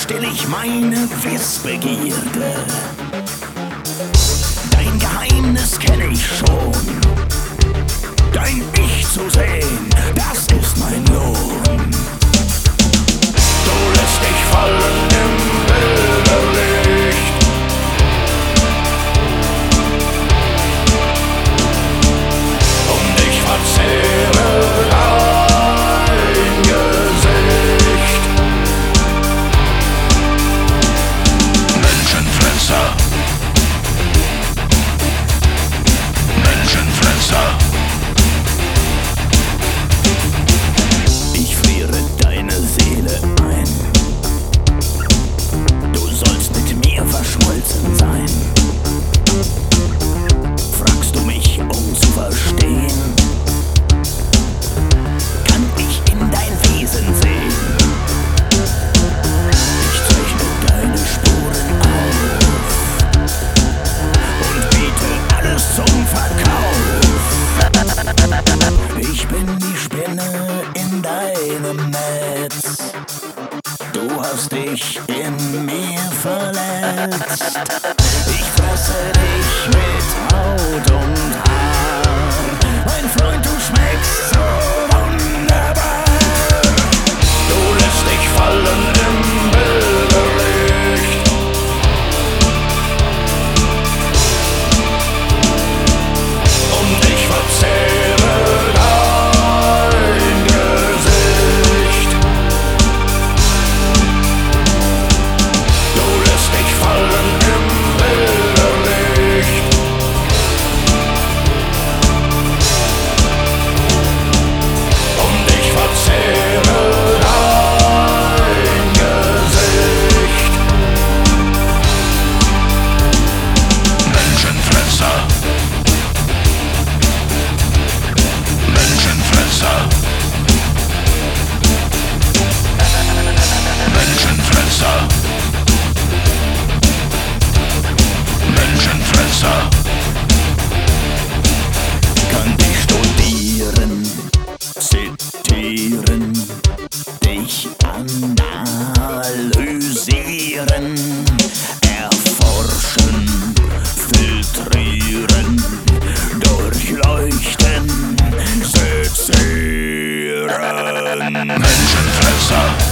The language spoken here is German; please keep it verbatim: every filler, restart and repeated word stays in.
still ich meine Wissbegierde. Dein Geheimnis kenn ich schon. Dein Ich zu sehen, das ist mein Lohn. Du lässt dich fallen im Bilderlicht. Und ich verzehre dein Gesicht. Menschenfresser. Menschenfresser. Ich friere deine Seele ein. Du sollst mit mir verschmolzen sein. Fragst du mich, um zu verstehen? Kann ich in dein Wesen sehen? Ich zeichne deine Spuren auf und biete alles zum Verkauf. Ich bin die Spinne in deinem Netz. Du hast dich in mir verletzt. Ich fresse dich mit Haut und Haar. Mein Freund, du schmeckst so wunderbar. Du lässt dich fallen im Bilderlicht. Und ich verzehre dein Gesicht. Du lässt dich fallen im Bilderlicht. Und ich verzehre dein Gesicht. Menschenfresser. Menschenfresser. Menschenfresser. Menschenfresser. Kann dich studieren, zitieren, dich analysieren, erforschen, filtrieren, durchleuchten, sezieren. Menschenfresser.